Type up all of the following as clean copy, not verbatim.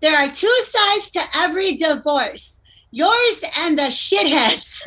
There are two sides to every divorce. Yours and the shitheads.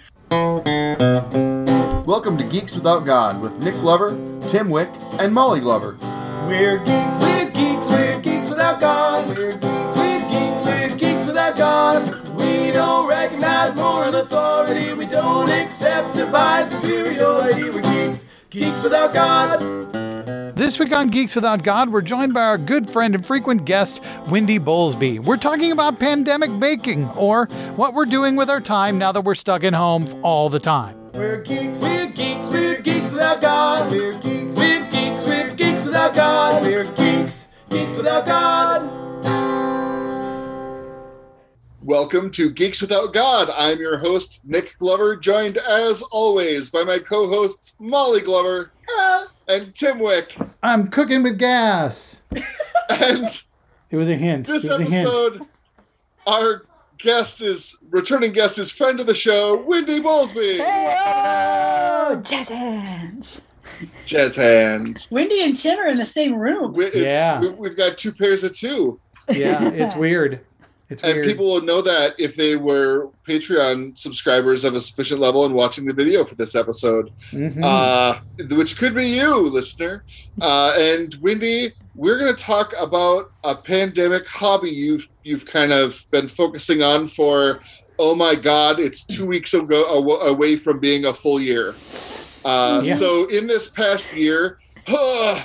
Welcome to Geeks Without God with Nick Glover, Tim Wick, and Molly Glover. We're geeks, we're geeks, we're geeks without God. We're geeks, we're geeks, we're geeks without God. We don't recognize moral authority. We don't accept divine superiority. We're geeks, geeks without God. This week on Geeks Without God, we're joined by our good friend and frequent guest, Wendy Bowlesby. We're talking about pandemic baking, or what we're doing with our time now that we're stuck at home all the time. We're geeks, we're geeks, we're geeks without God. We're geeks, we're geeks, we're geeks without God. We're geeks, geeks without God. Welcome to Geeks Without God. I'm your host, Nick Glover, joined as always by my co-hosts, Molly Glover. Hello. And Tim Wick. I'm cooking with gas. And it was a hint. This episode, our returning guest is friend of the show, Wendy Bowlesby. Hey, jazz hands. Jazz hands. Wendy and Tim are in the same room. We've got two pairs of two. Yeah, it's weird. And people will know that if they were Patreon subscribers of a sufficient level and watching the video for this episode, which could be you, listener. And Wendy, we're going to talk about a pandemic hobby you've kind of been focusing on for, oh my God, it's 2 weeks away from being a full year. So in this past year, you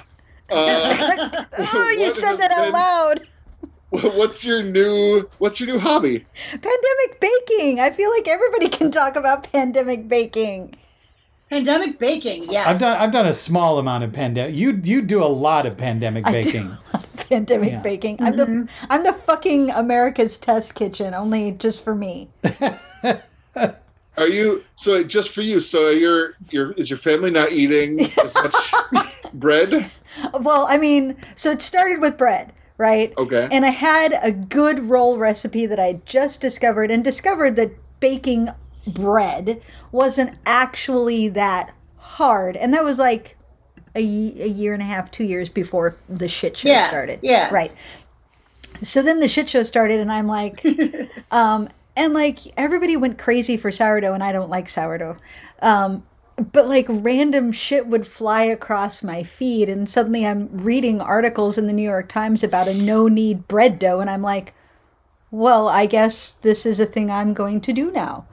said that out loud. What's your new hobby? Pandemic baking. I feel like everybody can talk about pandemic baking. Pandemic baking, yes. I've done a small amount of pandemic. You do a lot of pandemic baking. Pandemic baking. I'm the fucking America's Test Kitchen, only just for me. Are you just for you? So is your family not eating as much bread? Well, I mean, so it started with bread. Right? Okay. And I had a good roll recipe that I just discovered that baking bread wasn't actually that hard. And that was like a year and a half, 2 years before the shit show started. Yeah. Right. So then the shit show started and I'm like, and like everybody went crazy for sourdough and I don't like sourdough. But like random shit would fly across my feed and suddenly I'm reading articles in the New York Times about a no-knead bread dough and I'm like, well, I guess this is a thing I'm going to do now.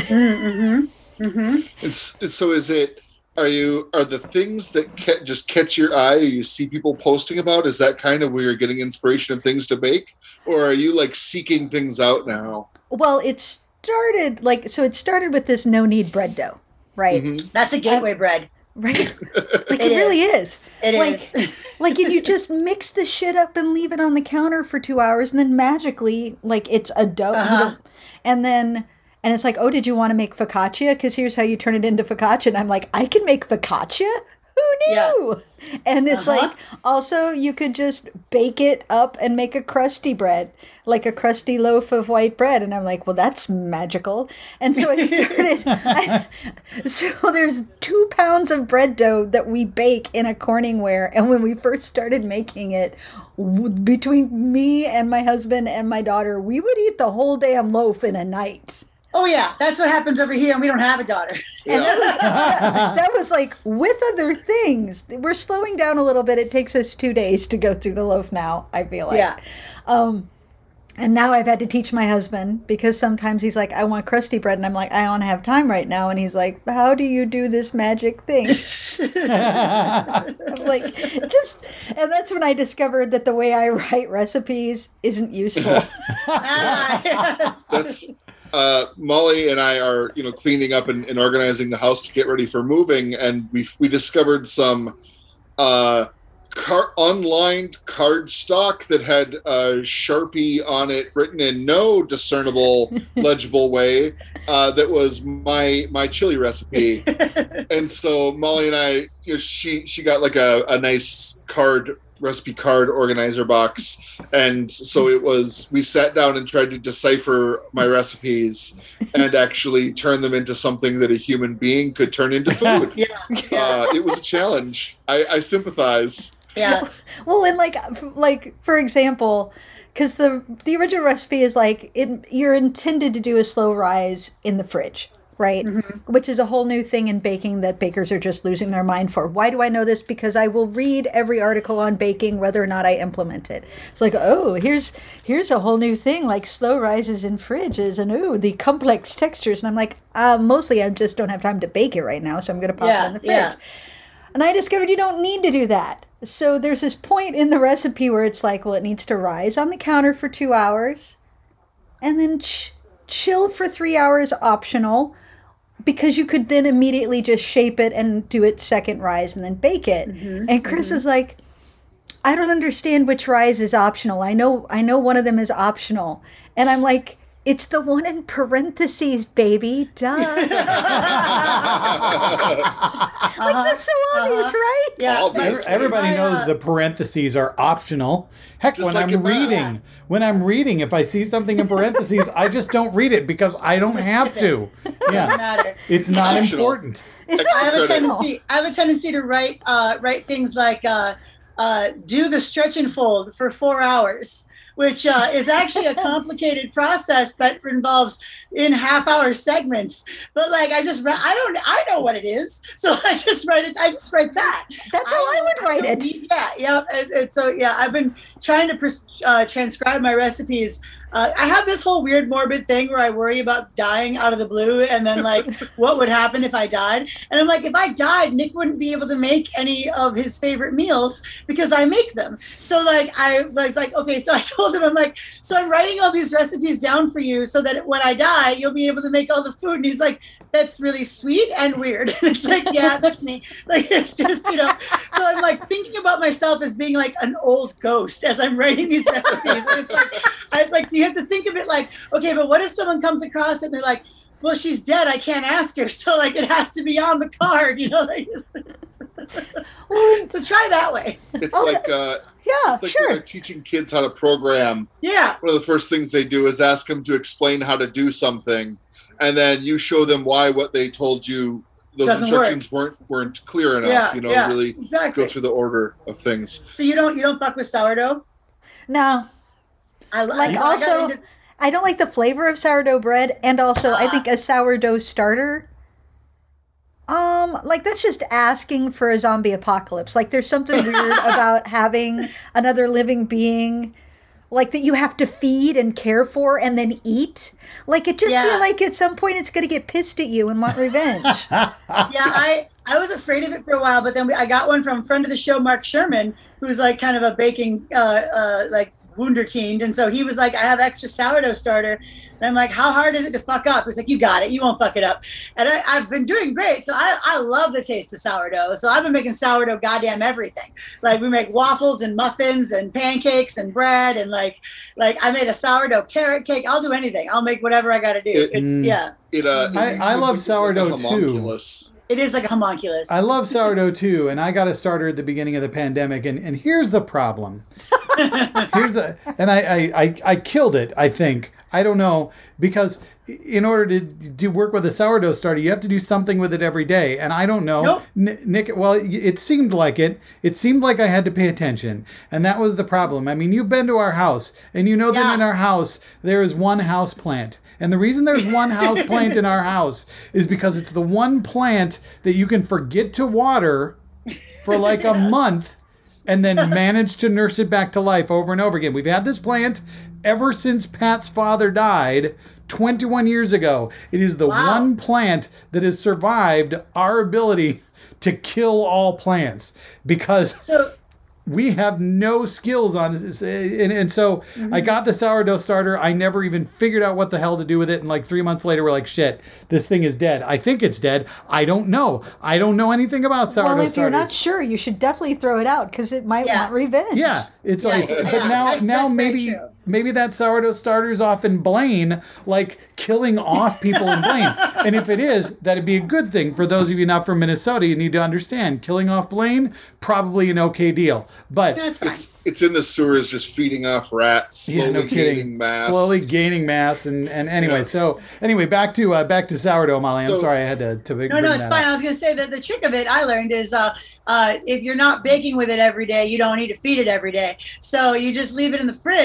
So is it, are the things that just catch your eye, you see people posting about, is that kind of where you're getting inspiration of things to bake? Or are you like seeking things out now? Well, it started with this no-knead bread dough. Right. Mm-hmm. That's a gateway bread. Right. Like it really is. It is. Like you just mix the shit up and leave it on the counter for 2 hours and then magically like it's a dough. And it's like, oh, did you want to make focaccia? Because here's how you turn it into focaccia. And I'm like, I can make focaccia? Who knew? Yeah. And it's like, also you could just bake it up and make a crusty bread, like a crusty loaf of white bread. And I'm like, well, that's magical. And so I started, so there's 2 pounds of bread dough that we bake in a Corningware. And when we first started making it, between me and my husband and my daughter, we would eat the whole damn loaf in a night. Oh, yeah. That's what happens over here, and we don't have a daughter. Yeah. And that was like with other things. We're slowing down a little bit. It takes us 2 days to go through the loaf now, I feel like. Yeah. And now I've had to teach my husband because sometimes he's like, I want crusty bread. And I'm like, I don't have time right now. And he's like, how do you do this magic thing? I'm like, and that's when I discovered that the way I write recipes isn't useful. That's... Molly and I are, cleaning up and organizing the house to get ready for moving, and we discovered some unlined cardstock that had Sharpie on it written in no discernible, legible way. That was my chili recipe, and so Molly and I, she got like a nice recipe card organizer box, and so we sat down and tried to decipher my recipes and actually turn them into something that a human being could turn into food. It was a challenge. I sympathize. Yeah. Well, and like for example, because the original recipe is like you're intended to do a slow rise in the fridge, right? Mm-hmm. Which is a whole new thing in baking that bakers are just losing their mind for. Why do I know this? Because I will read every article on baking, whether or not I implement it. It's like, oh, here's a whole new thing, like slow rises in fridges, and the complex textures. And I'm like, mostly I just don't have time to bake it right now, so I'm going to pop it in the fridge. Yeah. And I discovered you don't need to do that. So there's this point in the recipe where it's like, well, it needs to rise on the counter for 2 hours, and then chill for 3 hours, optional, because you could then immediately just shape it and do it second rise and then bake it. Mm-hmm, and Chris is like, I don't understand which rise is optional. I know one of them is optional. And I'm like, it's the one in parentheses, baby. Duh. Like, that's so obvious, right? Yeah. Everybody knows the parentheses are optional. Heck, just when like when I'm reading, if I see something in parentheses, I just don't read it because I don't have to. Yeah. Doesn't matter. It's not important. I have a tendency to write things like do the stretch and fold for 4 hours. Which is actually a complicated process that involves in half-hour segments. But like, I know what it is, so I just write it. I just write that. That's how I would write it. Yeah. And so I've been trying to transcribe my recipes. I have this whole weird morbid thing where I worry about dying out of the blue, and then like, what would happen if I died? And I'm like, if I died, Nick wouldn't be able to make any of his favorite meals because I make them. So like, I was like, okay, so I told him, I'm like, so I'm writing all these recipes down for you so that when I die, you'll be able to make all the food. And he's like, that's really sweet and weird. And it's like, yeah, that's me. Like, it's just, so I'm like thinking about myself as being like an old ghost as I'm writing these recipes. And it's like, you have to think of it like, okay, but what if someone comes across it and they're like, well, she's dead, I can't ask her, so like it has to be on the card, like, so try that way. It's like sure. Teaching kids how to program. Yeah. One of the first things they do is ask them to explain how to do something, and then you show them why what they told you, those instructions weren't clear enough. Really go through the order of things. So you don't fuck with sourdough? No. I don't like the flavor of sourdough bread, and also I think a sourdough starter, like that's just asking for a zombie apocalypse. Like there's something weird about having another living being, like that you have to feed and care for and then eat. Like it just feel like at some point it's going to get pissed at you and want revenge. I was afraid of it for a while, but then I got one from a friend of the show, Mark Sherman, who's like kind of a baking wunderkind, and so he was like, I have extra sourdough starter, and I'm like, how hard is it to fuck up? He's like, you got it, you won't fuck it up. And I've been doing great, so I love the taste of sourdough, so I've been making sourdough goddamn everything. Like we make waffles and muffins and pancakes and bread, and like I made a sourdough carrot cake. I'll do anything. I'll make whatever I gotta do. I love sourdough too. It is like a homunculus. I love sourdough too, and I got a starter at the beginning of the pandemic, and here's the problem. I killed it, I think. I don't know, because in order to work with a sourdough starter, you have to do something with it every day, and I don't know. Nope. Nick, well, it seemed like it. It seemed like I had to pay attention, and that was the problem. I mean, you've been to our house, and you know that in our house, there is one house plant. And the reason there's one house plant in our house is because it's the one plant that you can forget to water for like a month and then manage to nurse it back to life over and over again. We've had this plant ever since Pat's father died 21 years ago. It is the one plant that has survived our ability to kill all plants because we have no skills on this. And so I got the sourdough starter. I never even figured out what the hell to do with it. And like 3 months later, we're like, shit, this thing is dead. I think it's dead. I don't know. I don't know anything about sourdough starters. Well, if you're not sure, you should definitely throw it out because it might want revenge. Yeah. But now maybe that sourdough starter's off in Blaine, like killing off people in Blaine. And if it is, that'd be a good thing. For those of you not from Minnesota, you need to understand, killing off Blaine, probably an okay deal. But it's in the sewers just feeding off rats, slowly gaining mass. Slowly gaining mass. And anyway, back to sourdough, Molly. I'm sorry I had to bring No, it's fine. I was going to say that the trick of it I learned is if you're not baking with it every day, you don't need to feed it every day. So you just leave it in the fridge.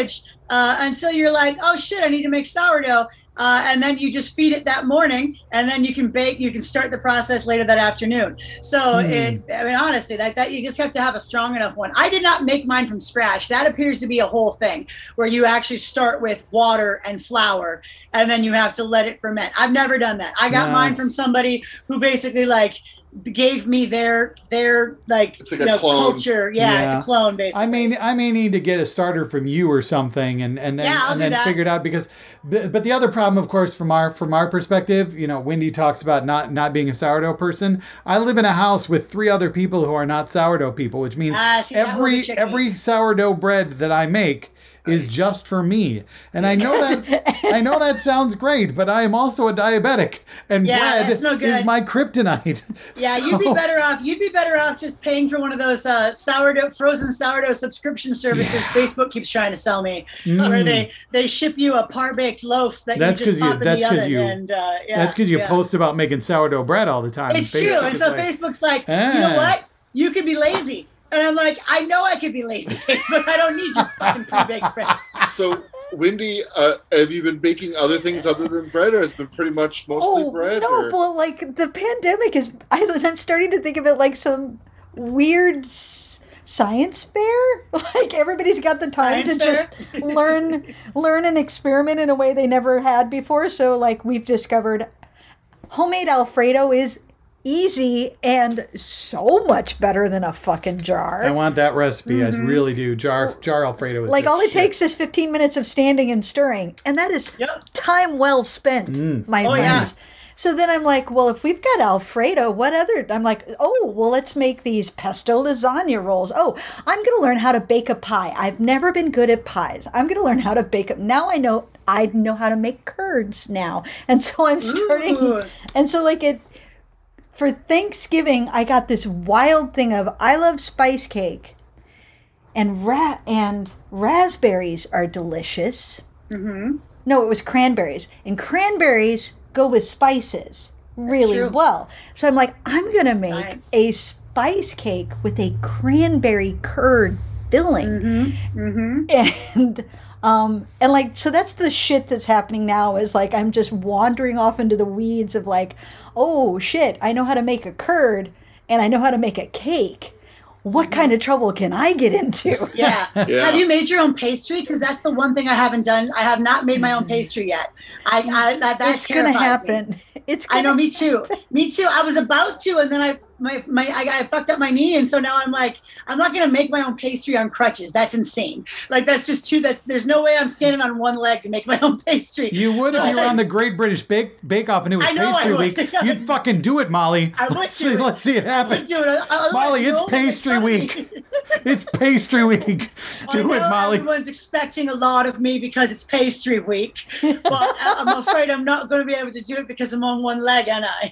until you're like, oh shit, I need to make sourdough. And then you just feed it that morning, and then you can bake. You can start the process later that afternoon. So honestly, that you just have to have a strong enough one. I did not make mine from scratch. That appears to be a whole thing where you actually start with water and flour, and then you have to let it ferment. I've never done that. I got mine from somebody who basically like gave me their like, it's like a clone. culture. Yeah, it's a clone basically. I may need to get a starter from you or something, and then figure it out, because but the other problem, of course, from our perspective, Wendy talks about not being a sourdough person. I live in a house with 3 other people who are not sourdough people, which means every sourdough bread that I make is just for me. And I know that sounds great, but I am also a diabetic, and bread is my kryptonite. Yeah, so. You'd be better off just paying for one of those frozen sourdough subscription services Facebook keeps trying to sell me, where they ship you a par-baked loaf that you just pop in the oven. That's because you post about making sourdough bread all the time. It's true. And so Facebook's like, you know what? You could be lazy. And I'm like, I know I could be lazy, Facebook. I don't need your fucking pre-baked bread. So, Wendy, have you been baking other things other than bread, or has it been pretty much mostly bread? No, but like the pandemic I'm starting to think of it like some weird science fair. Like everybody's got the time to just learn and experiment in a way they never had before. So like we've discovered homemade Alfredo is easy and so much better than a fucking jar. I want that recipe. I really do. Jar Alfredo is like all it takes is 15 minutes of standing and stirring, and that is time well spent, my friends. Yeah. So then I'm like, well, if we've got Alfredo, what other? I'm like, let's make these pesto lasagna rolls. Oh, I'm going to learn how to bake a pie. I've never been good at pies. I'm going to learn how to bake them. Now I know how to make curds now. And so I'm starting. Ooh. And so for Thanksgiving, I got this wild thing of I love spice cake, and raspberries are delicious. Mm-hmm. No, it was cranberries, and cranberries go with spices really well. So I'm like, I'm gonna make a spice cake with a cranberry curd filling, and like, so that's the shit that's happening now, is like I'm just wandering off into the weeds of like, oh shit, I know how to make a curd and I know how to make a cake. What kind of trouble can I get into? Yeah. Have you made your own pastry? Because that's the one thing I haven't done. I have not made my own pastry yet. It's going to happen. I know, me too. Me too. I was about to, and then I fucked up my knee, and so now I'm like, I'm not gonna make my own pastry on crutches. That's insane. Like that's just too. There's no way I'm standing on one leg to make my own pastry. You would if you were on the Great British Bake Off and it was Pastry Week. You'd fucking do it, Molly. I would Let's see it happen. Molly, it's Pastry Week. It's Pastry Week. Do it, Molly. Everyone's expecting a lot of me because it's Pastry Week, but I'm afraid I'm not going to be able to do it because I'm on one leg, am I?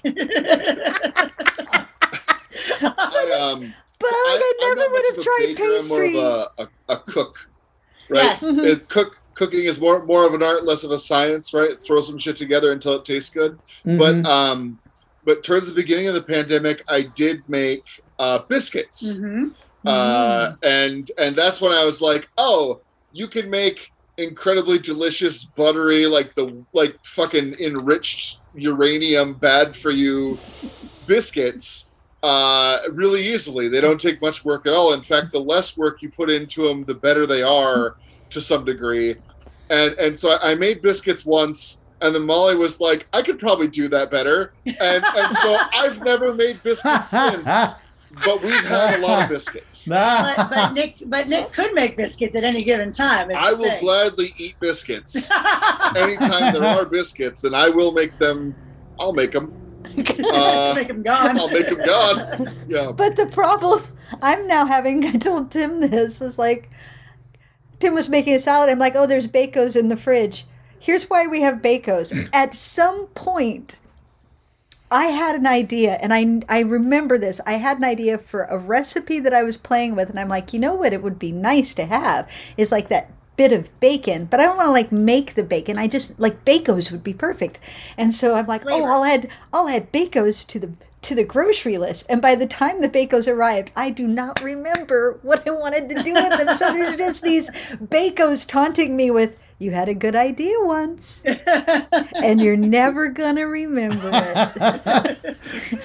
I never would have tried pastry. I'm more of a cook, right? Yes. Cooking is more of an art, less of a science, right? Throw some shit together until it tastes good. Mm-hmm. But towards the beginning of the pandemic, I did make biscuits, and that's when I was like, oh, you can make incredibly delicious, buttery, like fucking enriched uranium, bad for you biscuits. Really easily. They don't take much work at all. In fact, the less work you put into them, the better they are to some degree. And so I made biscuits once, and then Molly was like, I could probably do that better. And so I've never made biscuits since. But we've had a lot of biscuits. But Nick could make biscuits at any given time. I will gladly eat biscuits anytime there are biscuits, and I will make them. I'll make them. Make them gone. I'll make them gone. Yeah. But the problem I'm now having, I told Tim this, is like, Tim was making a salad. I'm like, oh, there's Bacos in the fridge. Here's why we have Bacos. At some point, I had an idea, and I remember this. I had an idea for a recipe that I was playing with, and I'm like, you know what it would be nice to have is like that bit of bacon, but I don't want to like make the bacon. I just like Bacos would be perfect. And so I'm like, flavor. I'll add Bacos to the grocery list. And by the time the Bacos arrived, I do not remember what I wanted to do with them. So there's just these Bacos taunting me with, you had a good idea once, and you're never gonna remember it.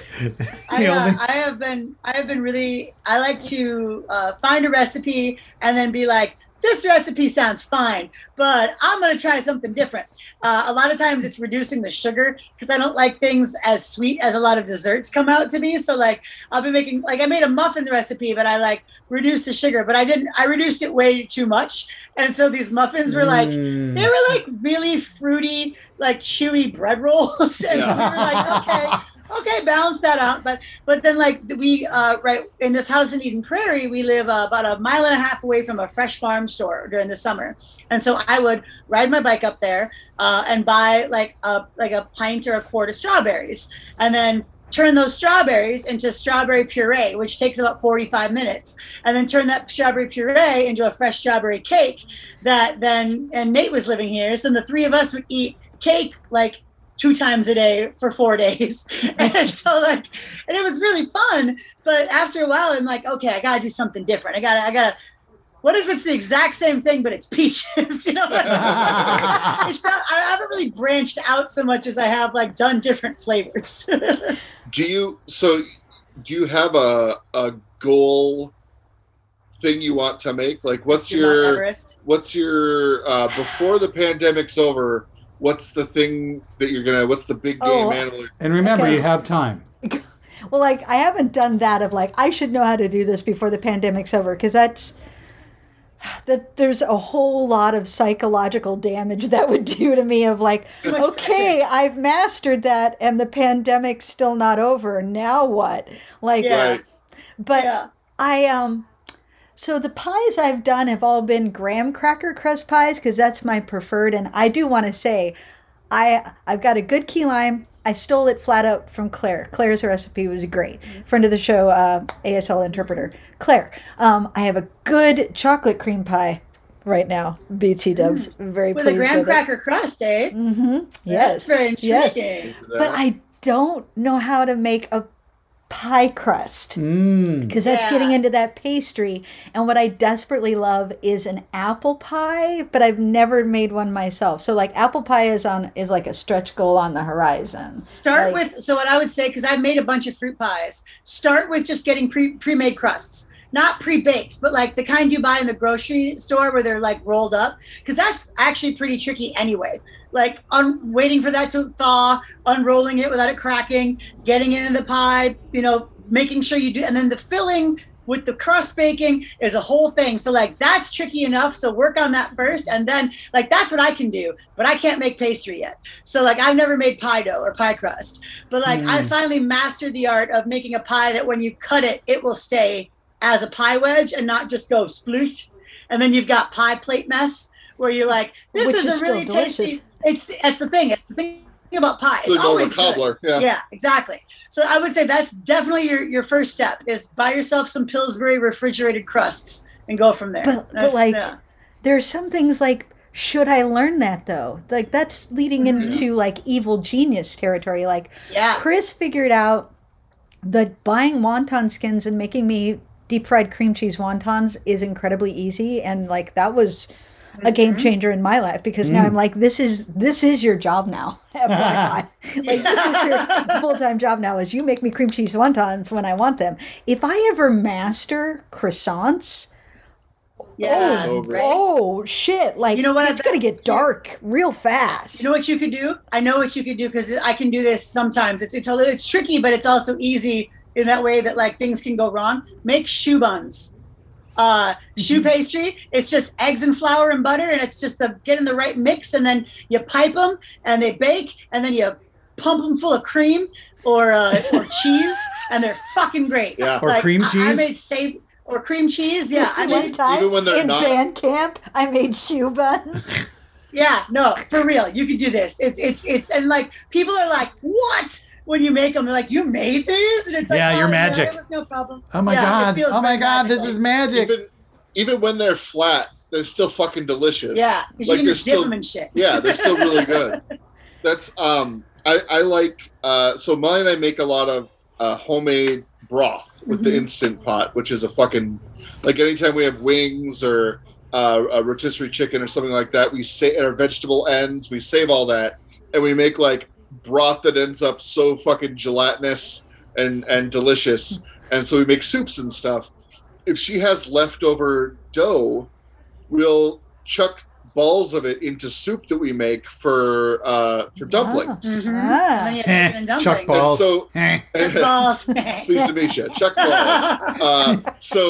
I have been really, I like to find a recipe and then be like, this recipe sounds fine, but I'm going to try something different. A lot of times it's reducing the sugar because I don't like things as sweet as a lot of desserts come out to be. So like I'll be making, like I made a muffin recipe, but I like reduced the sugar, but I reduced it way too much. And so these muffins were like, they were like really fruity, like chewy bread rolls. And so we were like, okay, balance that out. But then like we right in this house in Eden Prairie, we live about a mile and a half away from a fresh farm store during the summer, and so I would ride my bike up there and buy like a pint or a quart of strawberries, and then turn those strawberries into strawberry puree, which takes about 45 minutes, and then turn that strawberry puree into a fresh strawberry cake that then, and Nate was living here, so then the three of us would eat cake like 2 times a day for 4 days. And so like, and it was really fun. But after a while, I'm like, okay, I gotta do something different. I gotta, what if it's the exact same thing, but it's peaches? You know, like, it's not, I haven't really branched out so much as I have like done different flavors. Do you have a goal thing you want to make? Like what's your before the pandemic's over, what's the thing that what's the big game animal? And remember, you have time. Well, like, I haven't done that of like, I should know how to do this before the pandemic's over, because there's a whole lot of psychological damage that would do to me of like, okay, I've mastered that and the pandemic's still not over. Now what? Like, but so the pies I've done have all been graham cracker crust pies because that's my preferred. And I do want to say, I've got a good key lime. I stole it flat out from Claire. Claire's recipe was great. Friend of the show, ASL interpreter. Claire, I have a good chocolate cream pie right now. BT Dubs, very with pleased a graham with cracker crust, eh? Mm-hmm. Yes. That's very intriguing. Yes. But I don't know how to make a pie crust because that's getting into that pastry, and what I desperately love is an apple pie, but I've never made one myself. So like apple pie is like a stretch goal on the horizon. Start with, so what I would say, because I've made a bunch of fruit pies, start with just getting pre-made crusts, not pre-baked, but like the kind you buy in the grocery store where they're like rolled up, because that's actually pretty tricky anyway. Like waiting for that to thaw, unrolling it without it cracking, getting it in the pie, making sure you do, and then the filling with the crust baking is a whole thing. So like that's tricky enough. So work on that first, and then like that's what I can do, but I can't make pastry yet. So like I've never made pie dough or pie crust, but like I finally mastered the art of making a pie that when you cut it, it will stay as a pie wedge and not just go sploosh. And then you've got pie plate mess where you're like, this is a really tasty. It's the thing. It's the thing about pie. It's always cobbler. Good. Yeah, exactly. So I would say that's definitely your first step is buy yourself some Pillsbury refrigerated crusts and go from there. But like, there's some things like, should I learn that though? Like that's leading into like evil genius territory. Like Chris figured out that buying wonton skins and making me deep fried cream cheese wontons is incredibly easy, and like that was a game changer in my life because now I'm like, this is your job now. Like this is your full-time job now is you make me cream cheese wontons when I want them. If I ever master croissants, oh shit, like it's gonna get dark real fast. You know what you could do? I know what you could do because I can do this sometimes. It's tricky, but it's also easy in that way that like things can go wrong. Make choux buns. Choux pastry, it's just eggs and flour and butter, and it's just getting the right mix, and then you pipe them and they bake, and then you pump them full of cream or cheese, and they're fucking great. Or like, cream cheese. I made or cream cheese. Yeah, I made even when they're in band camp. I made choux buns. Yeah, no, for real, you can do this. It's and like people are like, what? When you make them, they're like, you made these? And it's like, you're magic. It was no problem. Oh my God. Oh my God, this is magic. Even when they're flat, they're still fucking delicious. Yeah, because you can just dip them and shit. Yeah, they're still really good. That's, I like, so Molly and I make a lot of homemade broth with the Instant Pot, which is a fucking, like, anytime we have wings or a rotisserie chicken or something like that, we save our vegetable ends, we save all that, and we make like broth that ends up so fucking gelatinous and delicious. And so we make soups and stuff. If she has leftover dough, we'll chuck balls of it into soup that we make for dumplings. And then you have chicken and Chuck dumplings. balls. Chuck balls. Pleased to meet you. Chuck balls.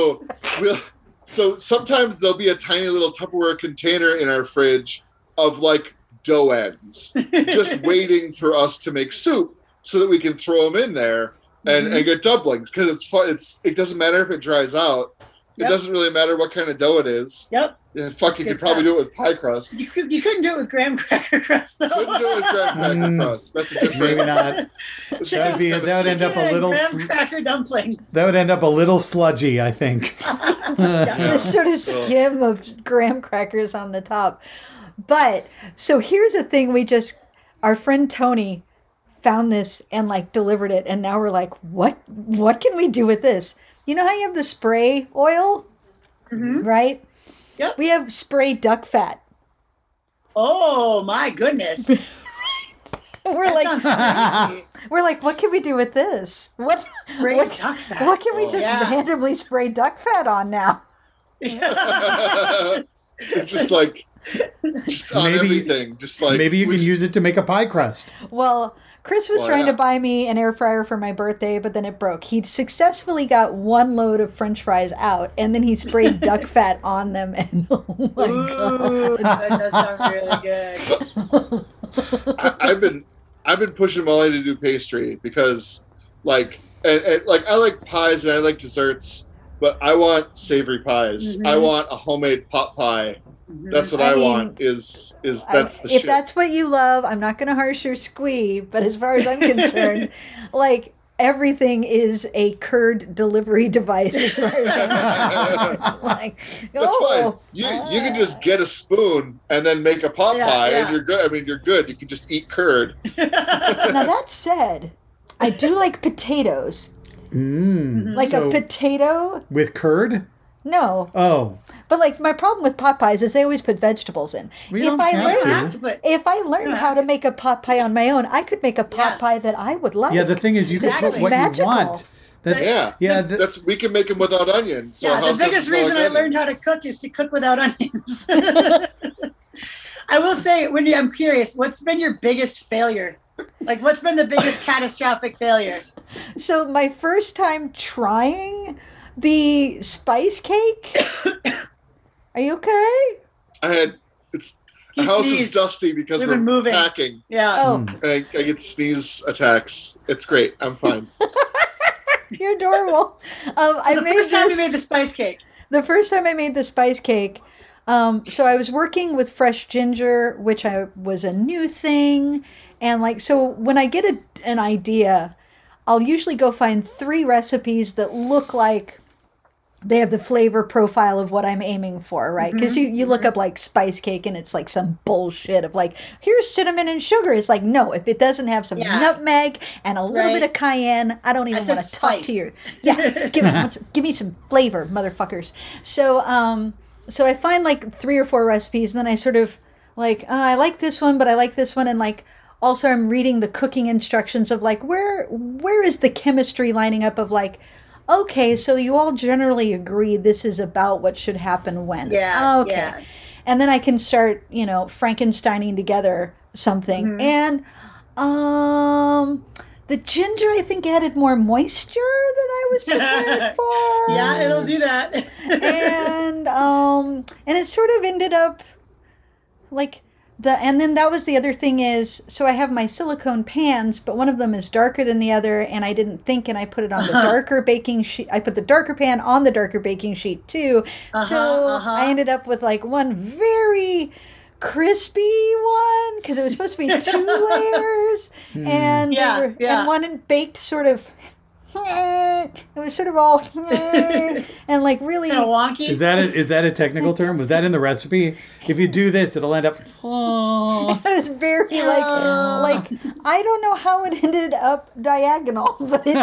So sometimes there'll be a tiny little Tupperware container in our fridge of like dough ends, just waiting for us to make soup so that we can throw them in there and get dumplings, because it's fun. It doesn't matter if it dries out. It doesn't really matter what kind of dough it is. Yep. Yeah, fuck, you could probably do it with pie crust. You couldn't do it with graham cracker crust, though. Couldn't do it with graham cracker crust. That's a different. Maybe not. That would end up a little. Graham cracker dumplings. That would end up a little sludgy, I think. This sort of skim of graham crackers on the top. But so here's the thing: our friend Tony found this and like delivered it, and now we're like, what can we do with this? You know how you have the spray oil, right? Yep. We have spray duck fat. Oh my goodness! We're Sounds crazy. what can we do with this? Spray what duck fat. What can we just yeah. randomly spray duck fat on now? It's just like on everything. Just like Maybe you can use it to make a pie crust. Well, Chris was trying to buy me an air fryer for my birthday, but then it broke. He successfully got one load of French fries out, and then he sprayed duck fat on them. And oh my Ooh, that does sound really good. I've been pushing Molly to do pastry because, like, and like I like pies and I like desserts, but I want savory pies. I want a homemade pot pie. That's what I want. Is that's the if shit. that's what you love, I'm not going to harsh your squee, but as far as I'm concerned, like everything is a curd delivery device. As far as I'm concerned. Like, That's fine. You can just get a spoon and then make a pot pie, and you're good. I mean, you're good. You can just eat curd. Now that said, I do like potatoes. Like So- a potato. With curd? No, Oh. but like my problem with pot pies is they always put vegetables in. We don't have to. If I learned how to make a pot pie on my own, I could make a pot pie that I would like. Yeah, the thing is, you can This is put what magical. you want. That's we can make them without onions. So The biggest reason I learned how to cook is to cook without onions. I will say, Wendy, I'm curious, what's been your biggest failure? Like, what's been the biggest catastrophic failure? So my first time trying the spice cake. Are you okay? The house is sneezed. dusty because We've we're been moving. packing. Yeah. Oh, And I get sneeze attacks. It's great. I'm fine. you're adorable. I The made first time this- you made the spice cake. The first time I made the spice cake, so I was working with fresh ginger, which was a new thing. And like, so when I get an idea, I'll usually go find 3 recipes that look like they have the flavor profile of what I'm aiming for, right? Because you look up like spice cake and it's like some bullshit of like, here's cinnamon and sugar. It's like, no, if it doesn't have some nutmeg and a little bit of cayenne, I don't even want to talk to you. Yeah, give me some flavor, motherfuckers. So I find like 3 or 4 recipes, and then I sort of like, I like this one, but I like this one, and like, also I'm reading the cooking instructions of like, where is the chemistry lining up of like, okay, so you all generally agree this is about what should happen when. Yeah. Okay. Yeah. And then I can start, Frankensteining together something. And the ginger, I think, added more moisture than I was prepared for. Yeah, it'll do that. And it sort of ended up like and then that was the other thing is, so I have my silicone pans, but one of them is darker than the other, and I didn't think, and I put it on the darker baking sheet. I put the darker pan on the darker baking sheet too. I ended up with like one very crispy one, because it was supposed to be 2 layers, and and one baked sort of it was sort of all and like really Kind of wonky. Is that a technical term? Was that in the recipe? If you do this, it'll end up. Oh. it was very like I don't know how it ended up diagonal, but it did.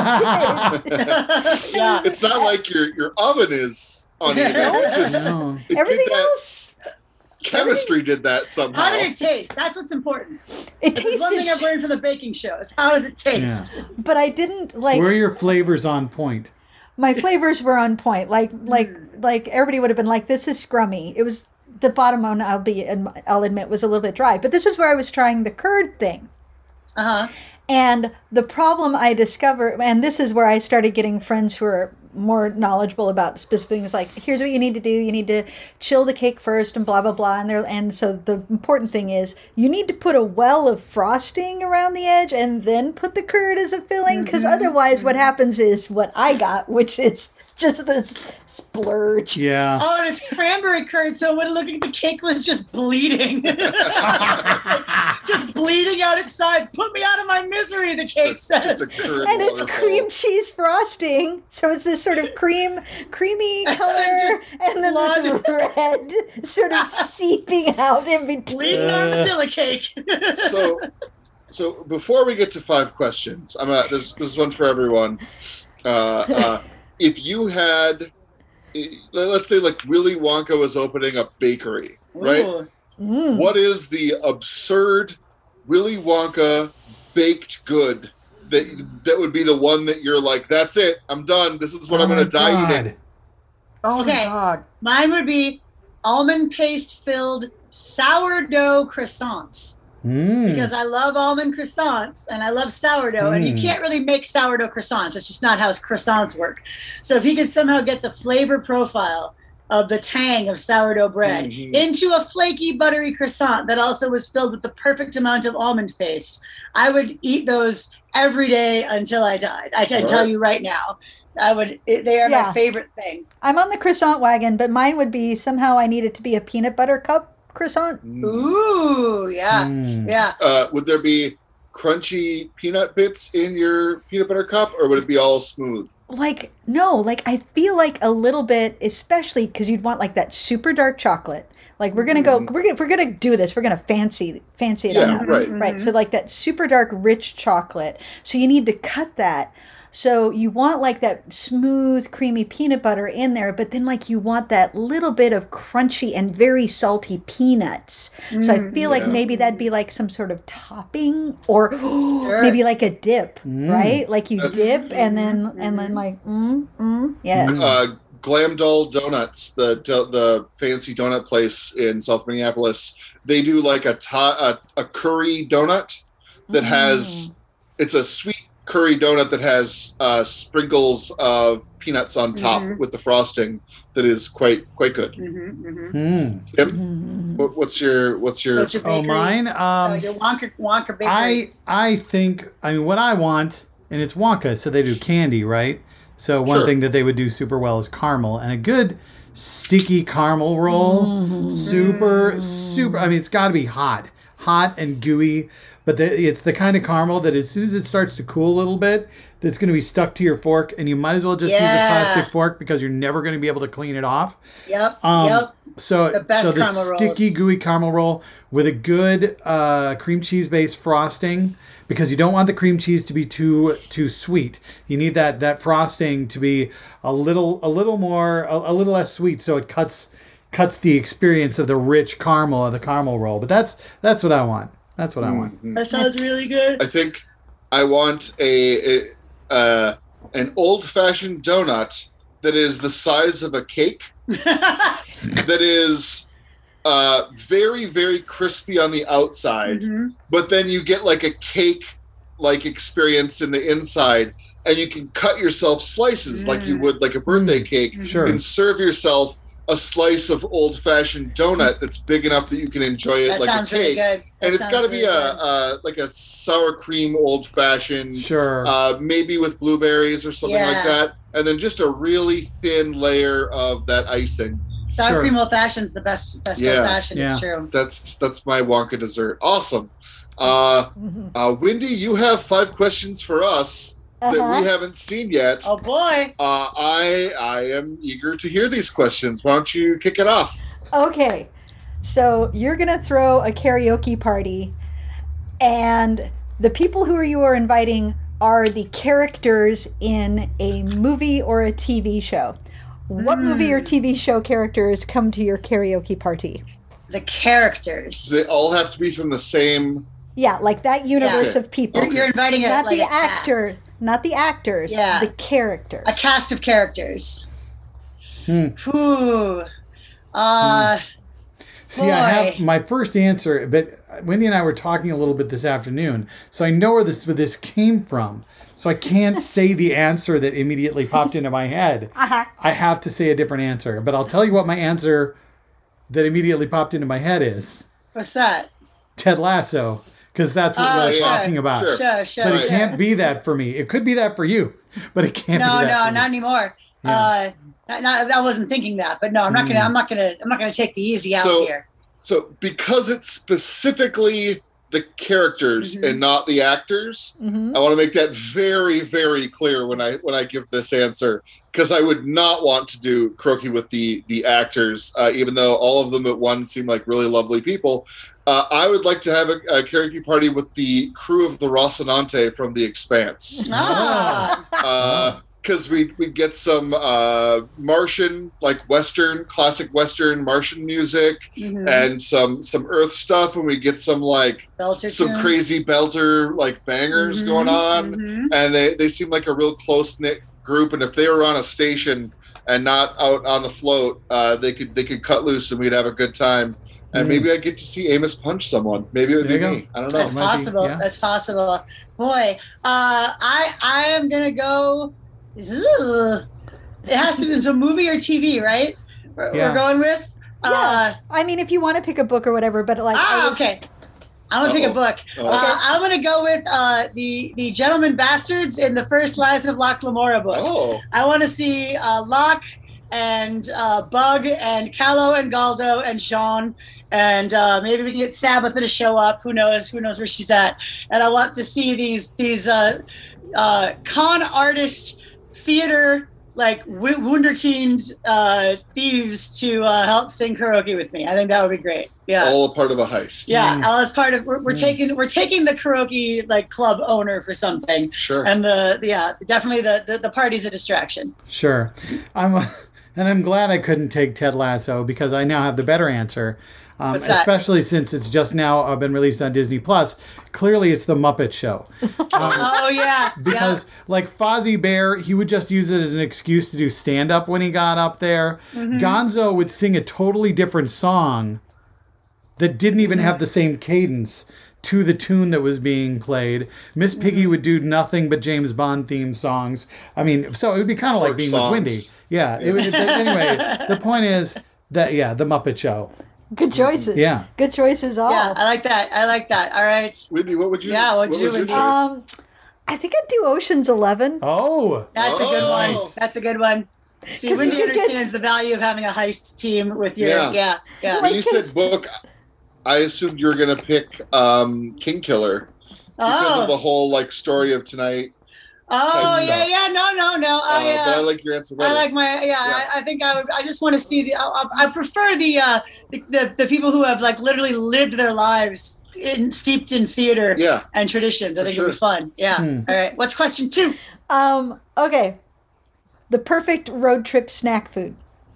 Yeah. It's not like your oven is uneven. It just No. it Everything did that. else, Chemistry did that somehow. How did it taste? That's what's important. it There's one thing I've tasted, learned from the baking show is how does it taste? but I didn't like. Were your flavors on point? My flavors were on point. Like everybody would have been like, "This is scrummy." It was the bottom one. I'll admit was a little bit dry, but this is where I was trying the curd thing. Uh-huh. And the problem I discovered, and this is where I started getting friends who are more knowledgeable about specific things, like, here's what you need to do. You need to chill the cake first and blah, blah, blah. And so the important thing is you need to put a well of frosting around the edge and then put the curd as a filling, because otherwise what happens is what I got, which is just this splurge. Yeah. Oh, and it's cranberry curd, so it would look like the cake was just bleeding. Just bleeding out its sides. Put me out of my misery, the cake Just a says. curd And it's waterfall. cream cheese frosting, so it's this sort of creamy color, and then this red sort of seeping out in between. Bleeding armadillo cake. So before we get to 5 questions, this is one for everyone. If you had, let's say, like Willy Wonka was opening a bakery, right? Ooh. What is the absurd Willy Wonka baked good that would be the one that you're like, that's it, I'm done. This is what I'm going to die eating. Oh Okay. my God. Mine would be almond paste filled sourdough croissants. Because I love almond croissants and I love sourdough, and you can't really make sourdough croissants. It's just not how croissants work. So if he could somehow get the flavor profile of the tang of sourdough bread into a flaky, buttery croissant that also was filled with the perfect amount of almond paste, I would eat those every day until I died. I can tell you right now. They are my favorite thing. I'm on the croissant wagon, but mine would be somehow I need it to be a peanut butter cup croissant. Ooh, yeah. Yeah. Would there be crunchy peanut bits in your peanut butter cup, or would it be all smooth? Like, no, like I feel like a little bit, especially because you'd want like that super dark chocolate. Like we're gonna if we're gonna do this, we're gonna fancy it up. Right. So like that super dark rich chocolate. So you need to cut that. So you want like that smooth, creamy peanut butter in there, but then like you want that little bit of crunchy and very salty peanuts. So I feel like maybe that'd be like some sort of topping, or maybe like a dip, right? Like you dip and then like yes. Glam Doll Donuts, the fancy donut place in South Minneapolis, they do like a curry donut that has, it's a sweet curry donut that has sprinkles of peanuts on top with the frosting that is quite good. Tim, what's your bakery? Oh, mine. Your Wonka bakery. I think what I want, and it's Wonka, so they do candy, right? So one thing that they would do super well is caramel, and a good sticky caramel roll. Super. It's got to be hot and gooey. But it's the kind of caramel that as soon as it starts to cool a little bit, that's going to be stuck to your fork, and you might as well just use a plastic fork because you're never going to be able to clean it off. Yep. So The best the caramel sticky, rolls. gooey caramel roll with a good cream cheese-based frosting, because you don't want the cream cheese to be too sweet. You need that frosting to be a little less sweet, so it cuts the experience of the rich caramel of the caramel roll. But that's what I want. That's what I want. That sounds really good. I think I want an old-fashioned donut that is the size of a cake, that is very, very crispy on the outside, but then you get like a cake-like experience in the inside, and you can cut yourself slices like you would like a birthday cake, and serve yourself a slice of old-fashioned donut that's big enough that you can enjoy it That like a sounds really cake. good. And it's got to be like a sour cream old-fashioned, maybe with blueberries or something like that, and then just a really thin layer of that icing. Sour cream old fashioned's the best old fashioned. It's true. That's my Wonka dessert. Awesome. Wendy, you have 5 questions for us. that we haven't seen yet. Oh boy. I am eager to hear these questions. Why don't you kick it off? Okay. So you're going to throw a karaoke party, and the people who you are inviting are the characters in a movie or a TV show. What movie or TV show characters come to your karaoke party? The characters. They all have to be from the same. Yeah, like that universe Yeah. of people. You're inviting Not like the a cast. actor, not the actors, Yeah. the characters. A cast of characters. Whew. See, I have Boy. my first answer, but Wendy and I were talking a little bit this afternoon, so I know where this came from. So I can't say the answer that immediately popped into my head. I have to say a different answer, but I'll tell you what my answer that immediately popped into my head is. What's that? Ted Lasso, because that's what we're sure. talking about. Sure. Sure. But it sure. can't be that for me. It could be that for you, but it can't be No, that for not me. anymore. Yeah. I wasn't thinking that, but no, I'm not gonna take the easy out So- here. So because it's specifically the characters and not the actors, I want to make that very, very clear when I give this answer, because I would not want to do karaoke with the actors, even though all of them at once seem like really lovely people. I would like to have a karaoke party with the crew of the Rocinante from The Expanse. Because we get some Martian, like classic Western Martian music, and some Earth stuff, and we get some like Belter some tunes. crazy belter like bangers going on, and they seem like a real close knit group. And if they were on a station and not out on the float, they could cut loose and we'd have a good time. And maybe I get to see Amos punch someone. Maybe it would There be you me. go. I don't know. That's might be, possible. yeah. That's possible. Boy, I am gonna go. Ugh. It has to be a movie or TV, right? We're going with. Yeah. I mean, if you want to pick a book or whatever, but like. Okay. I'm gonna pick a book. I'm gonna go with the Gentlemen Bastards in the First Lives of Locke Lamora book. Oh. I want to see Locke and Bug and Callow and Galdo and Jean, and maybe we can get Sabbath to show up. Who knows where she's at? And I want to see these con artist theater like wunderkind thieves to help sing karaoke with me. I think that would be great. Yeah. All a part of a heist. Yeah, as part of we're taking the karaoke like club owner for something. Sure. And definitely the party's a distraction. Sure. I'm glad I couldn't take Ted Lasso because I now have the better answer. What's that? Especially since it's just now been released on Disney Plus. Clearly, it's the Muppet Show. Oh yeah. Because like Fozzie Bear, he would just use it as an excuse to do stand-up when he got up there. Gonzo would sing a totally different song that didn't even have the same cadence to the tune that was being played. Miss Piggy would do nothing but James Bond theme songs. I mean, so it would be kind of like being songs. with Wendy. Yeah. Anyway, the point is that, the Muppet Show. Good choices. Yeah. Good choices all. Yeah, I like that. All right. Wendy, what would you? Yeah, what'd you was do, your Wendy? choice? I think I'd do Ocean's 11. Oh. That's a good one. Nice. That's a good one. See, 'Cause Wendy you could get- understands the value of having a heist team with your Yeah. yeah. When you Like, 'cause- said book, I assumed you were gonna pick King Killer because of the whole like story of tonight. Oh type yeah, stuff. yeah, no. But I like your answer better. I like my I think I would. I just want to see I prefer the people who have like literally lived their lives steeped in theater Yeah. and traditions. I think sure. it'd be fun. Yeah. All right. What's question 2? Okay. The perfect road trip snack food.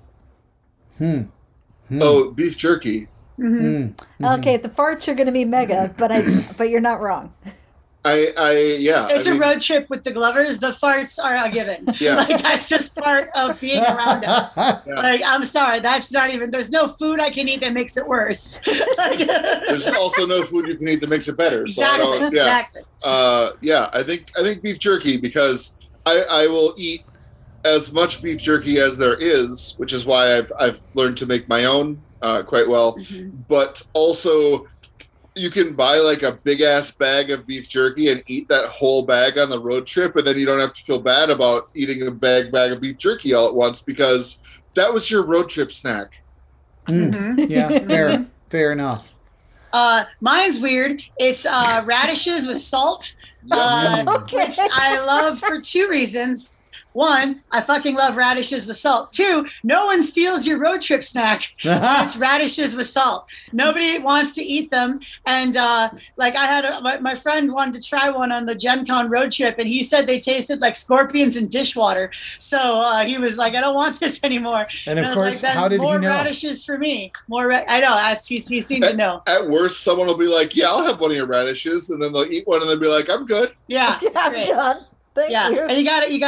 Oh, beef jerky. Okay, the farts are going to be mega, but you're not wrong. It's I mean, a road trip with the Glovers. The farts are a given. Yeah. Like that's just part of being around us. Like I'm sorry, that's not even. There's no food I can eat that makes it worse. Like, There's also no food you can eat that makes it better. So I exactly. don't. Yeah. Exactly. I think beef jerky because I will eat as much beef jerky as there is, which is why I've learned to make my own quite well. But also, you can buy like a big ass bag of beef jerky and eat that whole bag on the road trip, and then you don't have to feel bad about eating a bag of beef jerky all at once because that was your road trip snack. Yeah, fair enough. Mine's weird. It's radishes with salt, Okay. which I love for two reasons. One, I fucking love radishes with salt. Two, no one steals your road trip snack. It's radishes with salt. Nobody wants to eat them. And like I had my friend wanted to try one on the Gen Con road trip, and he said they tasted like scorpions in dishwater. So he was like, I don't want this anymore. And of I was course, like, how did he more know? radishes for me. I know. He seemed to know. At worst, someone will be like, "Yeah, I'll have one of your radishes," and then they'll eat one, and they'll be like, "I'm good." Yeah, I'm great. done. Thank Yeah, you. and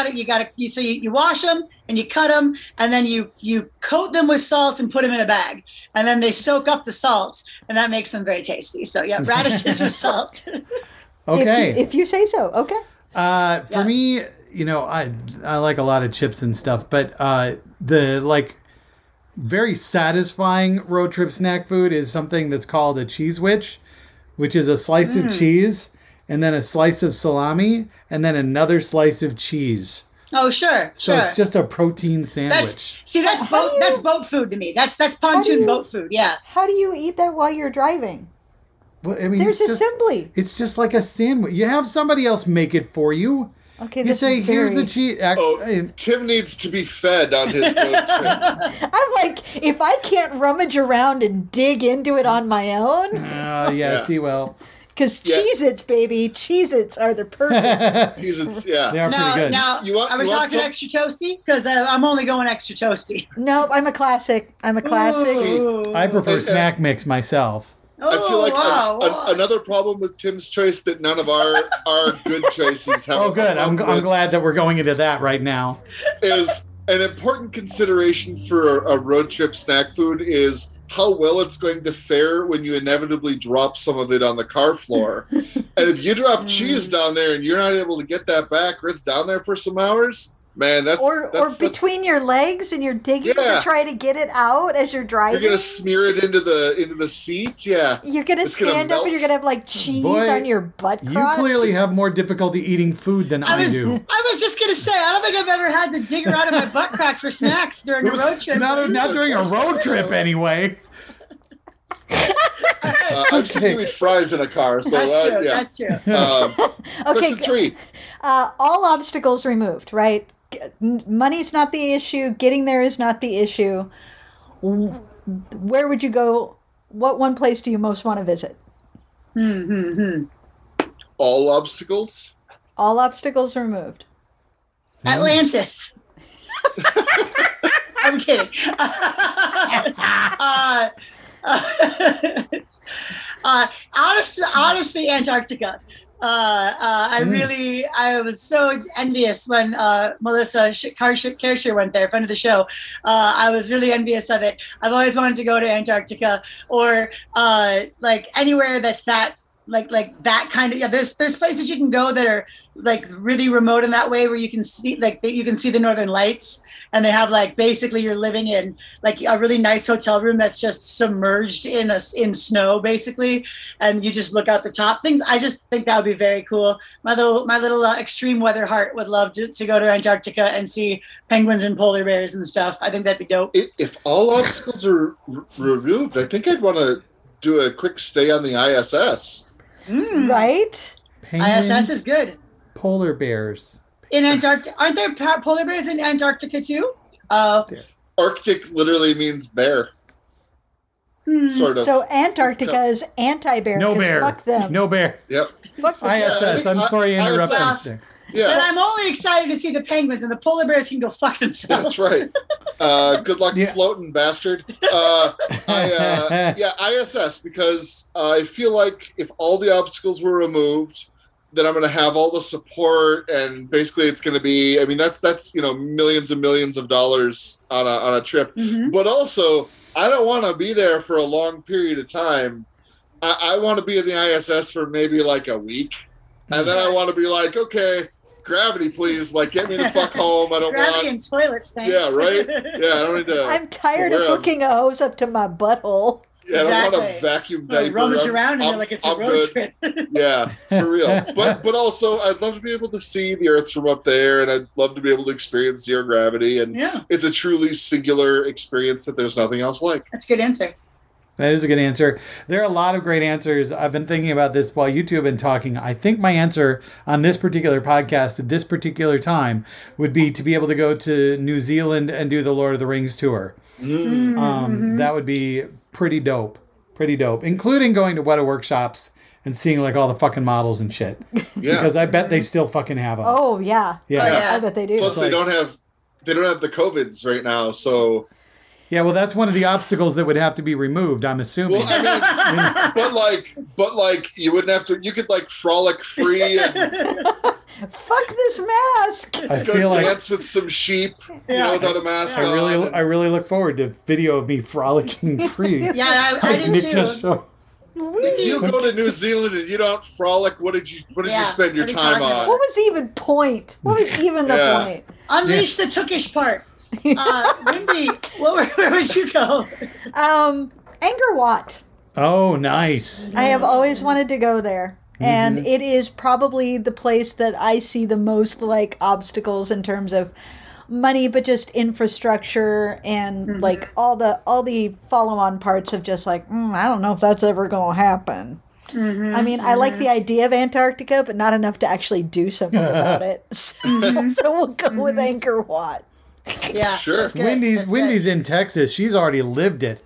you wash them and you cut them, and then you coat them with salt and put them in a bag, and then they soak up the salt, and that makes them very tasty. So yeah, radishes with salt. Okay. If you say so. Okay. For me, I like a lot of chips and stuff, but the like very satisfying road trip snack food is something that's called a cheese witch, which is a slice of cheese and then a slice of salami and then another slice of cheese. Oh sure, So sure. it's just a protein sandwich. That's How boat. do you- That's boat food to me. That's pontoon you- boat food. Yeah. How do you eat that while you're driving? Well, I mean, There's it's just, assembly. it's just like a sandwich. You have somebody else make it for you. Okay, You this say, is "Here's very... the cheese." Oh, Actually, Tim needs to be fed on his road trip. I'm like, if I can't rummage around and dig into it on my own, Yeah. see, well, because Yeah. Cheez-Its, baby, Cheez-Its are the perfect. Yeah. they are pretty good. Now, You want- are we you want talking some- extra toasty? Because I'm only going extra toasty. Nope, I'm a classic. Ooh. I prefer And- snack mix myself. I feel like wow. another problem with Tim's choice that none of our good choices have. Oh, good. I'm with glad that we're going into that right now. is an important consideration for a road trip snack food is how well it's going to fare when you inevitably drop some of it on the car floor. And if you drop cheese down there and you're not able to get that back, or it's down there for some hours, man, that's Or between your legs and you're digging Yeah. to try to get it out as you're driving. you're gonna smear it into the seat. Yeah, You're gonna it's gonna stand up and melt. you're gonna have like cheese Boy, on your butt You crotch. clearly have more difficulty eating food than I do. I was just gonna say, I don't think I've ever had to dig around in my butt crack for snacks during a road trip. Not during a road trip, anyway. I've seen you eat fries in a car, so That's true. yeah. That's true. Okay, Question 3. all obstacles removed, right? Money's not the issue. Getting there is not the issue. Where would you go? What one place do you most want to visit? All obstacles. All obstacles removed. Atlantis. I'm kidding. Honestly, Antarctica. I was so envious when Melissa Kersher went there, friend of the show. I was really envious of it. I've always wanted to go to Antarctica or like anywhere that's that. Like that kind of there's places you can go that are like really remote in that way where you can see you can see the northern lights, and they have like basically you're living in like a really nice hotel room that's just submerged in snow basically, and you just look out the top. I just think that would be very cool. My little extreme weather heart would love to go to Antarctica and see penguins and polar bears and stuff. I think that'd be dope. If all obstacles are removed, I think I'd want to do a quick stay on the ISS. Right? Penguins, ISS is good. polar bears. In Antarctica, aren't there polar bears in Antarctica too? Arctic literally means bear. Sort of. So Antarctica is anti-bear. No 'cause bear. Fuck them. No bear. Yep. Fuck them. ISS. I'm sorry to interrupt. ISS. Mr. But Yeah, I'm only excited to see the penguins, and the polar bears can go fuck themselves. that's right. Good luck Yeah. floating, bastard. ISS, because I feel like if all the obstacles were removed, then I'm going to have all the support, and basically it's going to be. I mean, that's millions and millions of dollars on a trip. Mhm. But also, I don't want to be there for a long period of time. I want to be in the ISS for maybe like a week, and then I want to be like, okay, gravity, please, like get me the fuck home. I don't Gravity want. and toilets, thanks. Yeah, right. Yeah, I don't need to. I'm tired of wear a- hooking a hose up to my butthole. Yeah, I don't want a Exactly. vacuum Or diaper. rummage I'm- around and I'm- you're like, it's a I'm road good. trip. Yeah, for real. But also, I'd love to be able to see the Earth from up there, and I'd love to be able to experience zero gravity. And Yeah, it's a truly singular experience that there's nothing else like. that's a good answer. That is a good answer. There are a lot of great answers. I've been thinking about this while you two have been talking. I think my answer on this particular podcast at this particular time would be to be able to go to New Zealand and do the Lord of the Rings tour. That would be pretty dope. Pretty dope. Including going to Weta Workshops and seeing like all the fucking models and shit. Yeah. Because I bet they still fucking have them. Oh, yeah. Yeah. I bet they do. Plus, they don't have the COVIDs right now, so. Yeah, well, that's one of the obstacles that would have to be removed, I'm assuming. Well, I mean, but like, you wouldn't have to. You could like frolic free and Fuck this mask. I go feel like dance with some sheep, without a mask on. I really look forward to video of me frolicking free. Yeah, I do Nick too. just showed. You go to New Zealand and you don't frolic. What did you spend your what are you time talking on? about? What was the even point? What was even the Yeah. point? Unleash the Tookish part. Wendy, where would you go? Angkor Wat. Oh, nice. I have always wanted to go there. And it is probably the place that I see the most like obstacles in terms of money, but just infrastructure and like all the follow-on parts of just like, I don't know if that's ever going to happen. I mean, I like the idea of Antarctica, but not enough to actually do something about it. So we'll go with Angkor Wat. Yeah, Sure. that's good. That's good. Wendy's in Texas. She's already lived it.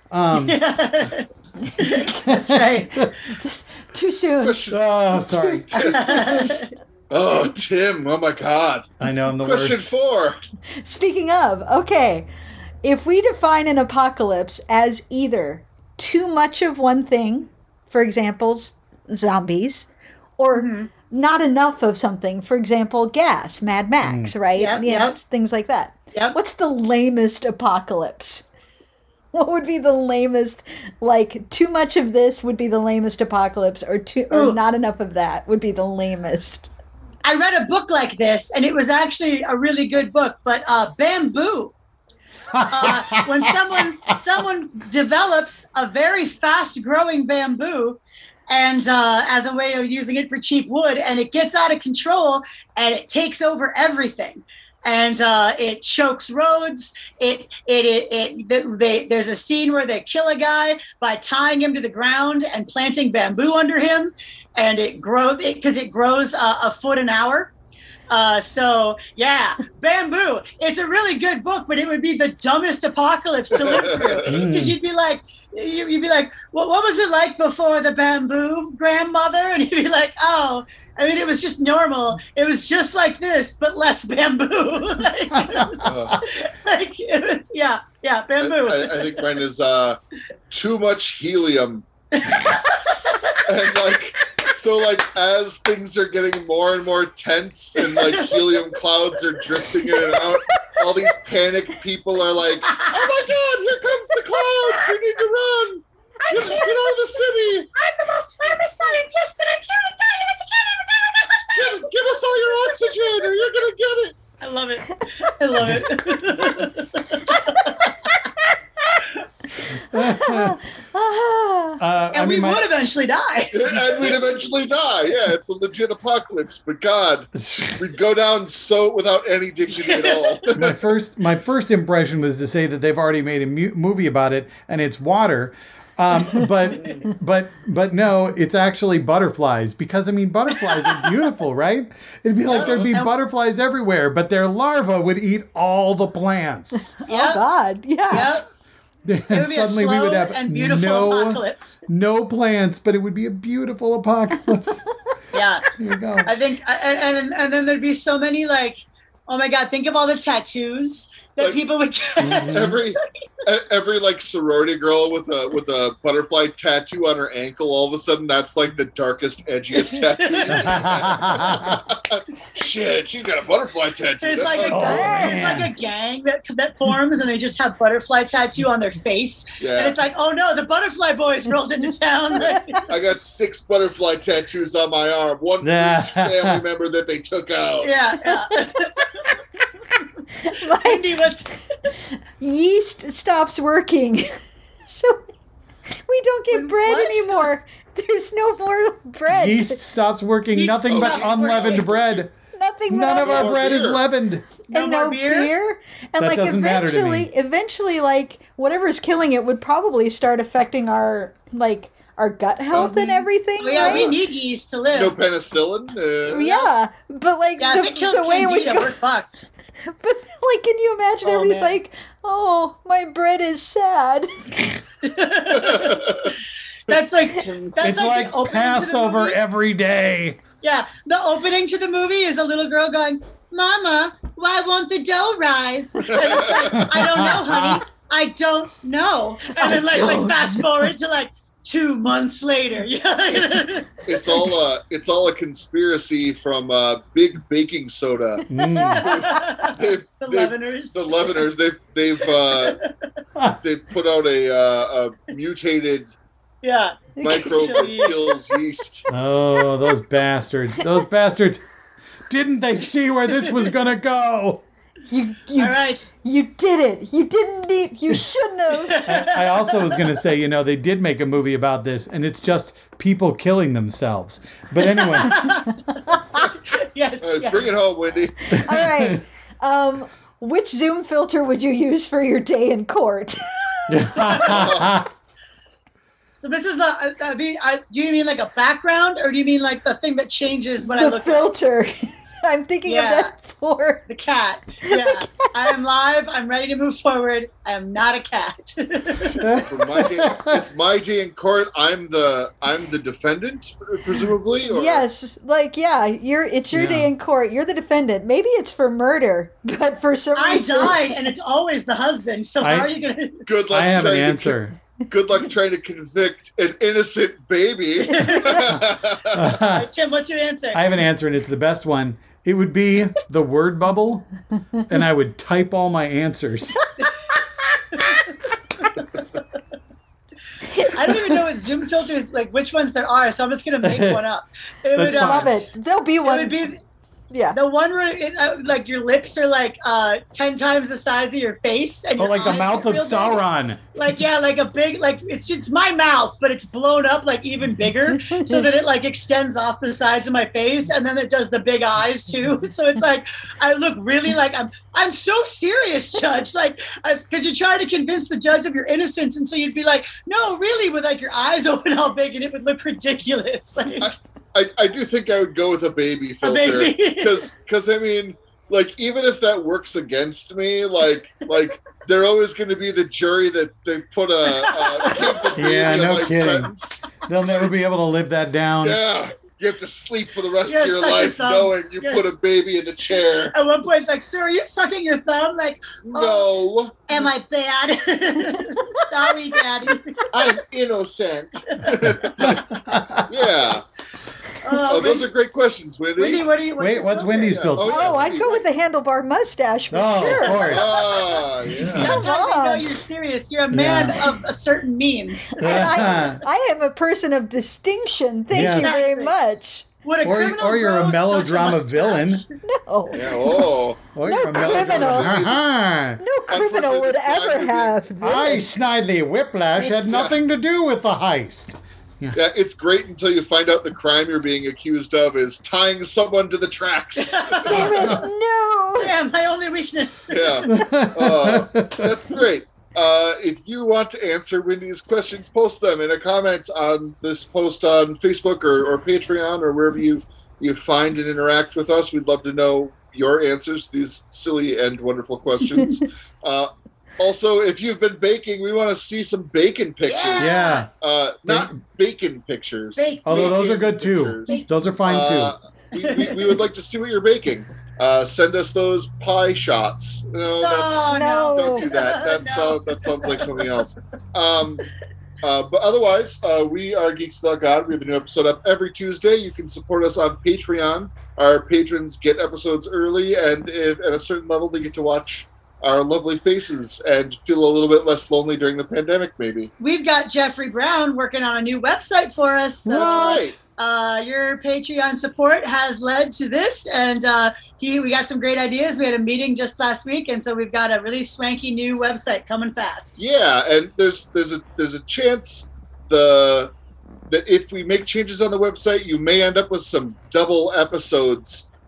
That's right. Too soon. Oh, sorry. Oh, Tim. Oh, my God. I know I'm the Question worst. 4. Speaking of, okay, if we define an apocalypse as either too much of one thing, for example, zombies, or not enough of something, for example, gas, Mad Max, right? Yep. Things like that. Yep. What's the lamest apocalypse? What would be the lamest, like, too much of this would be the lamest apocalypse, or not enough of that would be the lamest? I read a book like this, and it was actually a really good book, but bamboo. When someone develops a very fast-growing bamboo, and as a way of using it for cheap wood, and it gets out of control, and it takes over everything. And it chokes roads. There's a scene where they kill a guy by tying him to the ground and planting bamboo under him, and it grows a foot an hour. So yeah, bamboo. It's a really good book, but it would be the dumbest apocalypse to live through because you'd be like, what was it like before the bamboo, grandmother? And you'd be like, oh, I mean, it was just normal. It was just like this, but less bamboo. Bamboo. I think mine is too much helium. And so as things are getting more and more tense and like helium clouds are drifting in and out, all these panicked people are like, oh my God, here comes the clouds. We need to run. Get out of the city. I'm the most famous scientist, and I'm here to tell you that you can't even do it. Give us all your oxygen or you're going to get it. I love it. I love it. And we would eventually die. And we'd eventually die. Yeah, it's a legit apocalypse. But God, we'd go down so without any dignity at all. my first impression was to say that they've already made a movie about it, and it's water. But no, it's actually butterflies, because I mean, butterflies are beautiful, right? It'd be like there'd be butterflies everywhere, but their larvae would eat all the plants. Oh God, yeah. Yep. And It would be a suddenly we slow would have and beautiful apocalypse. no plants, but it would be a beautiful apocalypse. Yeah. Here you go. I think, and then there'd be so many like, oh my God, think of all the tattoos that people would get. Every like sorority girl with a butterfly tattoo on her ankle, all of a sudden that's like the darkest, edgiest tattoo. Shit, she's got a butterfly tattoo. It's like a gang that forms, and they just have butterfly tattoo on their face. Yeah. And it's like, oh no, the butterfly boys rolled into town. I got 6 butterfly tattoos on my arm, one for each family member that they took out. Yeah. Wendy, Yeast stops working, so we don't get bread anymore. There's no more bread. Yeast stops working. Yeast Nothing but stops unleavened working. bread. nothing. None of but our more bread is beer. leavened. No and more no beer? And That like doesn't matter to me. eventually, like whatever's killing it would probably start affecting our gut health and everything. Oh, yeah, we right? need yeast to live. No penicillin. Yeah, but like Yeah, if it kills the way it would Candida, go. we're fucked. But like, can you imagine? Oh, Everybody's man. like, "Oh, my bread is sad." That's like It's the like opening to the Passover movie. every day. Yeah, the opening to the movie is a little girl going, "Mama, why won't the dough rise?" And it's like, "I don't know, honey. I don't know." And then like fast forward to like 2 months later. Yeah. It's all a conspiracy from Big Baking Soda. The Leaveners. The Leaveners. They've put out a mutated Yeah. microbe that kills yeast. Oh, those bastards. Those bastards. Didn't they see where this was going to go? You All right. you did it. You didn't need. You shouldn't have. I also was going to say, they did make a movie about this, and it's just people killing themselves. But anyway. Yes. All right, yes. bring it home, Wendy. All right. Which Zoom filter would you use for your day in court? So this is do you mean like a background, or do you mean like the thing that changes when I The look? filter. I'm thinking of Yeah. that for. The cat. Yeah. I am live. I'm ready to move forward. I am not a cat. For my day, it's my day in court. I'm the defendant, presumably. Or? Yes, it's your day Yeah. in court. You're the defendant. Maybe it's for murder, but for some I reason, died, and it's always the husband. So how are you gonna? Good luck. I have an trying to answer. Good luck trying to convict an innocent baby. Tim, what's your answer? I have an answer, and it's the best one. It would be the word bubble, and I would type all my answers. I don't even know what Zoom filters, like which ones there are, so I'm just gonna make one up. It That's would, fine. love it. There'll be It one. would be Yeah. the one where like your lips are like 10 times the size of your face, and Oh, your like the eyes mouth get of real big. Sauron. Like like a big it's my mouth, but it's blown up like even bigger, so that it like extends off the sides of my face, and then it does the big eyes too. So it's like I look really like I'm so serious, Judge. Like because you're trying to convince the judge of your innocence, and so you'd be like, no, really, with like your eyes open all big, and it would look ridiculous. Like I do think I would go with a baby filter baby. because I mean, like, even if that works against me, like they're always going to be the jury that they put a Yeah, no life kidding. sentence. They'll never be able to live that down. Yeah, you have to sleep for the rest Yeah, of your suck your life thumb. knowing you Yeah. put a baby in the chair. at one point, like, sir, are you sucking your thumb? Like, No, am I bad? Sorry, Daddy. I'm innocent. Yeah. Oh, those are great questions, Wendy. Wendy, what's Wait, your what's filter? Wendy's Yeah. filter? Oh, yeah. Oh, I'd go with the handlebar mustache for Oh, sure. of course. Ah, yeah. That's how they know on. you're serious. You're a man Yeah. of a certain means. And I am a person of distinction. Thank Yes. you very Exactly. much. Would a criminal or you're a grow such melodrama mustache? villain. No, Yeah, oh. Or No you're a melodrama. criminal. Uh-huh. no criminal would Unfortunately, ever the have. I, Snidely Whiplash, had nothing to do with the heist. Yeah, it's great until you find out the crime you're being accused of is tying someone to the tracks. Damn it, no. Yeah, my only weakness. Yeah, that's great. If you want to answer Wendy's questions, post them in a comment on this post on Facebook or Patreon or wherever you find and interact with us. We'd love to know your answers to these silly and wonderful questions. Also, if you've been baking, we want to see some bacon pictures. Yeah. Yeah. Not bacon pictures. Although those are Bacon good too. pictures. Those are fine too. We would like to see what you're baking. Send us those pie shots. No, that's, No. don't do that. That sounds like something else. But otherwise, we are Geeks Without God. We have a new episode up every Tuesday. You can support us on Patreon. Our patrons get episodes early, and if, at a certain level, they get to watch our lovely faces and feel a little bit less lonely during the pandemic, maybe. We've got Jeffrey Brown working on a new website for us. So, Right. your Patreon support has led to this, and we got some great ideas. We had a meeting just last week, and so we've got a really swanky new website coming fast. Yeah, and there's a chance that if we make changes on the website, you may end up with some double episodes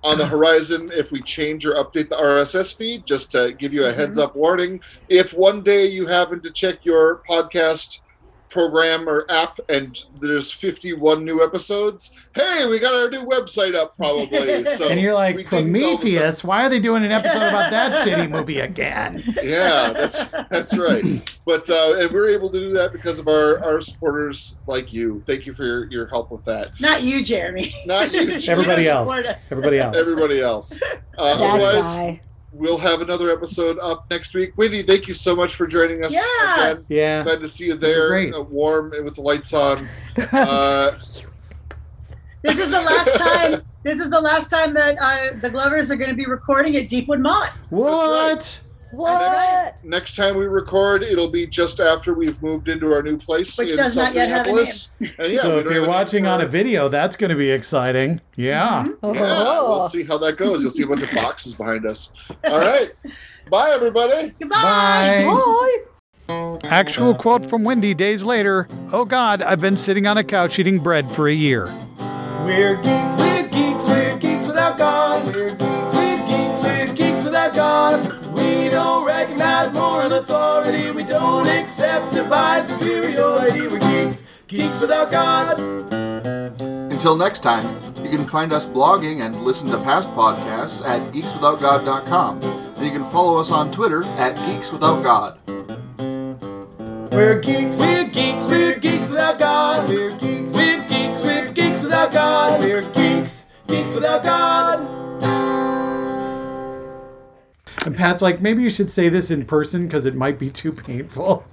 on the horizon if we change or update the RSS feed, just to give you a heads up warning. If one day you happen to check your podcast program or app and there's 51 new episodes, hey, we got our new website up probably. So And you're we like, didn't all of a Prometheus, why are they doing an episode about that shitty movie again? Yeah, that's right. But and we're able to do that because of our supporters like you. Thank you for your help with that. Not you, Jeremy. Not you. Everybody You else. support us. Everybody else. Everybody else. That Otherwise, guy. we'll have another episode up next week. Wendy, thank you so much for joining us. Yeah. Again. Yeah. Glad to see you there, Great. warm and with the lights on. This is the last time. This is the last time that the Glovers are going to be recording at Deepwood Mott. What? What? Next time we record, it'll be just after we've moved into our new place Which in does not yet have a Minneapolis. And yeah, So we if don't you're have watching on a for- video, that's going to be exciting. Yeah. Yeah, we'll Oh. see how that goes. You'll see a bunch of boxes behind us. All right. Bye, everybody. Goodbye. Bye. Actual quote from Wendy days later. Oh God, I've been sitting on a couch eating bread for a year. We're geeks, we're geeks without God. We're geeks without God. We don't recognize moral authority. We don't accept divine superiority. We're geeks without God. Until next time, you can find us blogging and listen to past podcasts at geekswithoutgod.com. And you can follow us on Twitter at geekswithoutgod. We're geeks without God. We're geeks without God. We're geeks without God. And Pat's like, maybe you should say this in person because it might be too painful.